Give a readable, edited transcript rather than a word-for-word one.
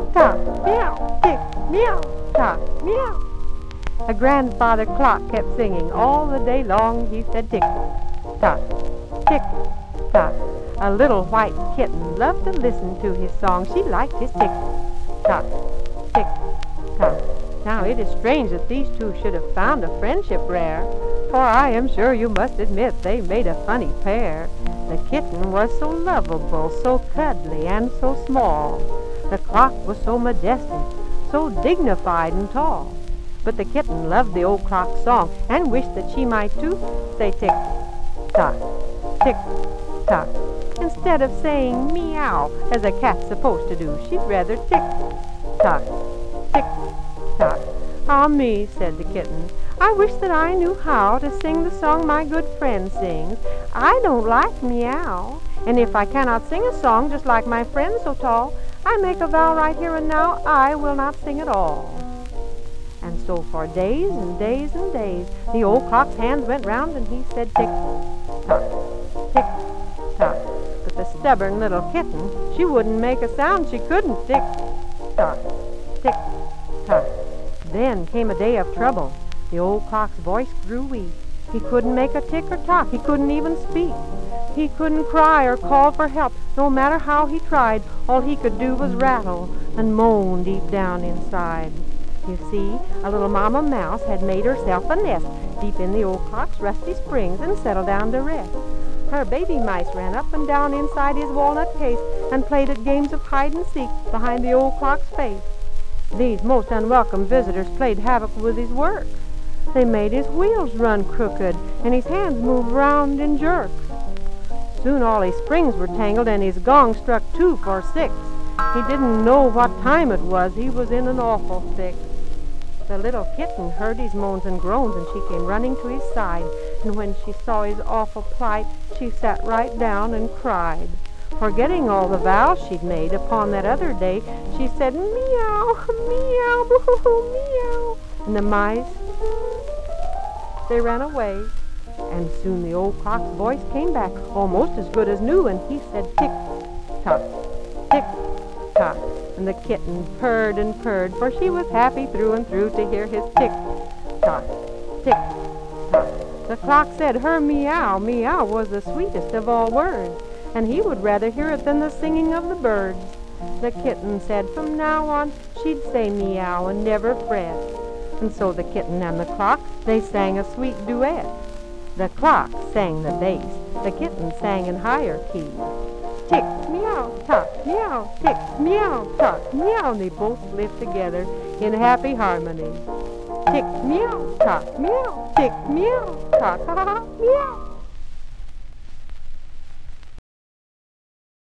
tock, meow, tick, meow, tock, meow. A grandfather clock kept singing all the day long. He said tick, tock, tick, tock. A little white kitten loved to listen to his song. She liked his tick, tock, tick, tock. Now it is strange that these two should have found a friendship rare, for I am sure you must admit they made a funny pair. The kitten was so lovable, so cuddly and so small. The clock was so majestic, so dignified and tall. But the kitten loved the old clock's song and wished that she might too say tick, tock, tick, tock. Instead of saying meow as a cat's supposed to do, she'd rather tick, tock, tick, tock. Ah me, said the kitten, I wish that I knew how to sing the song my good friend sings. I don't like meow, and if I cannot sing a song just like my friend so tall, I make a vow right here and now I will not sing at all. And so for days and days and days, the old clock's hands went round and he said tick, tock, tick, tock. But the stubborn little kitten, she wouldn't make a sound, she couldn't tick, tock, tick, tock. Then came a day of trouble. The old clock's voice grew weak. He couldn't make a tick or tock, he couldn't even speak. He couldn't cry or call for help, no matter how he tried. All he could do was rattle and moan deep down inside. You see, a little mama mouse had made herself a nest deep in the old clock's rusty springs and settled down to rest. Her baby mice ran up and down inside his walnut case and played at games of hide and seek behind the old clock's face. These most unwelcome visitors played havoc with his work. They made his wheels run crooked and his hands move round in jerks. Soon all his springs were tangled and his gong struck 2 for 6. He didn't know what time it was. He was in an awful fix. The little kitten heard his moans and groans, and she came running to his side. And when she saw his awful plight, she sat right down and cried. Forgetting all the vows she'd made upon that other day, she said, meow, meow, boo, meow. And the mice, they ran away. And soon the old clock's voice came back, almost as good as new, and he said, tick, tock, tick, tock. And the kitten purred and purred, for she was happy through and through to hear his tick, tock, tick, tock. The clock said her meow, meow was the sweetest of all words, and he would rather hear it than the singing of the birds. The kitten said from now on she'd say meow and never fret. And so the kitten and the clock, they sang a sweet duet. The clock sang the bass, the kitten sang in higher key. Tick, meow, tock, meow, tick, meow, tock, meow. They both lived together in happy harmony. Tick, meow, tock, meow, tick, meow, tock, ha, ha, meow.